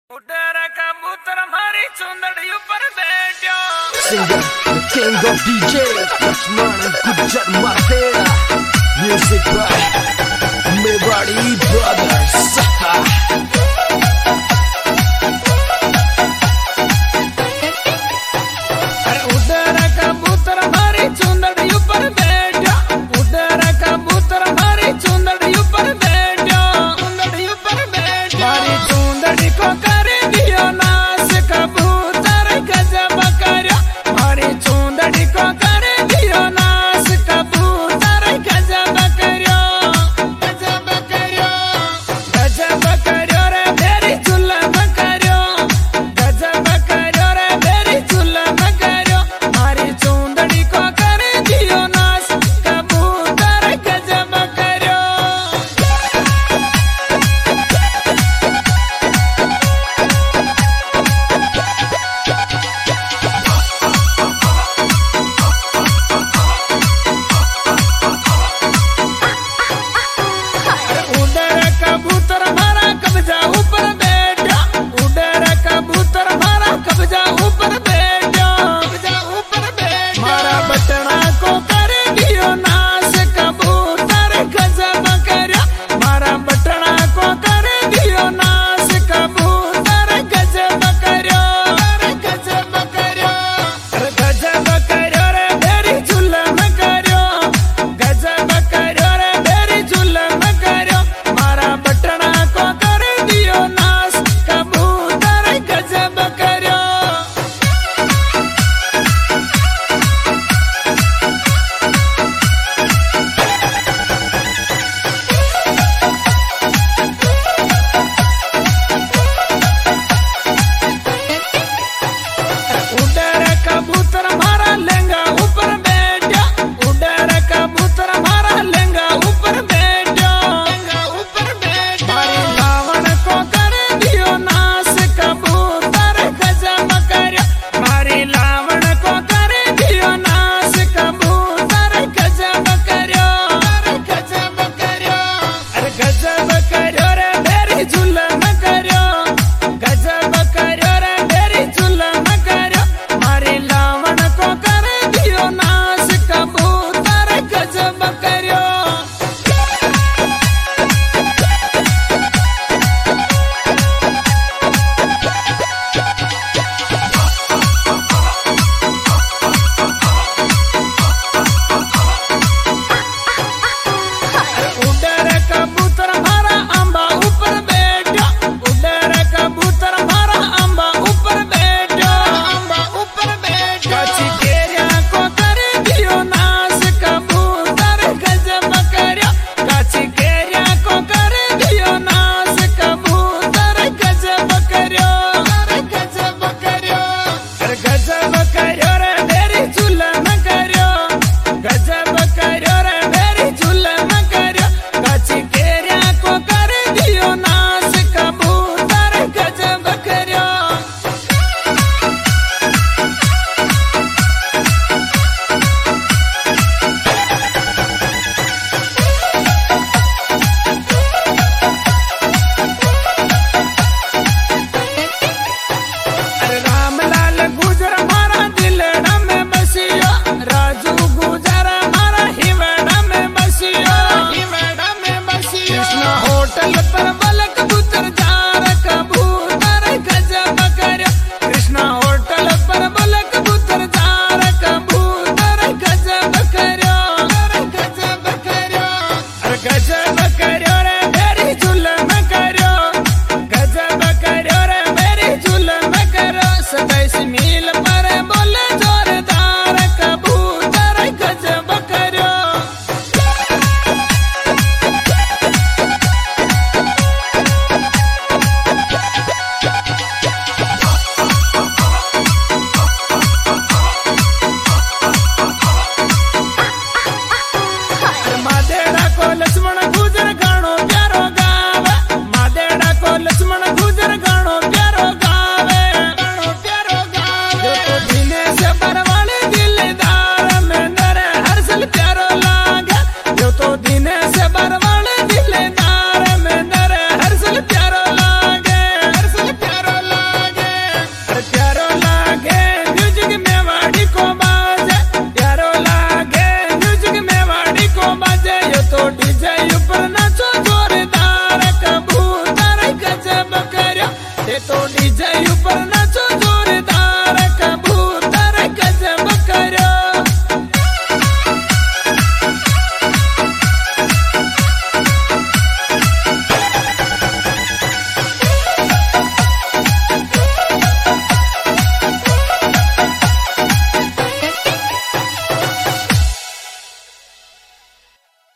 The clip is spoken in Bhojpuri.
उड़ेरा कबूतर हमारी चुंदड़ी ऊपर बैठो। Singer, the king of DJ, Lakshman and Gujar Martela. Music by Mewadi Brothers. उड़ेरा कबूतर हमारी चुंदड़ी ऊपर बैठो। उड़ेरा कबूतर हमारी चुंदड़ी ऊपर बैठो। चुंदड़ी ऊपर बैठो। हमारी चुंदड़ी को करे दियो नाश कबूतर गजब करो। हमारी चुंदड़ी को करे दियो नाश कबूतर गजब करो। गजब करो। गजब करो रे मेरी जुल्म करो। गजब करो रे मेरी जुल्म करो। हमारी चुंदड़ी को करे दियो नाश कबूतर गजब करो। उड़ेरा कबूतर हमारा कब्जा ऊपर बैठो। उड़ेरा कबूतर हमारा कब्जा ऊपर बैठो। कब्जा ऊपर बैठो। हमारा बटना को करे दियो नाश कबूतर गजब करो। हमारा बटना को करे दियो नाश कबूतर गजब करो। गजब करो। गजब करो रे मेरी जुल्म करो। गजब करो रे मेरी जुल्म करो। हमारा बटना को करे दियो नाश कबूतर गजब करो। उड़ेरा कबूतर हमारा लहंगा ऊपर बैठो। उड़ेरा कबूतर हमारा लहंगा ऊपर बैठो। लहंगा ऊपर बैठो। हमारी रावण को करे दियो नाश कबूतर गजब करो। हमारी रावण को करे दियो नाश कबूतर गजब करो। गजब करो। अरे गजब करो रे मेरी जुल्म करो। गजब करो रे मेरी जुल्म करो। हमारी रावण को करे दियो नाश कबूतर गजब करो। उड़ेरा कबूतर हमारा अंबा ऊपर बैठो। उड़ेरा कबूतर हमारा अंबा ऊपर बैठो। अंबा ऊपर बैठो। काची केरिया को करे दियो नाश कबूतर गजब करो। काची केरिया को करे दियो नाश कबूतर गजब करो। गजब करो। अरे गजब करो रे मेरी जुल्म करो। गजब करो रे मेरी जुल्म करो। काची केरिया को करे दियो नाश कबूतर गजब करो। अरे रामलाल गुजर हमारा दिलड़ा में बसियो। राजू गुजर हमारा हिवड़ा में बसियो। हिवड़ा में बसियो। कृष्णा होटल पर बल कबूतर जार कबूतर गजब करो। कृष्णा होटल पर बल कबूतर जार कबूतर गजब करो। गजब करो। अरे गजब करो।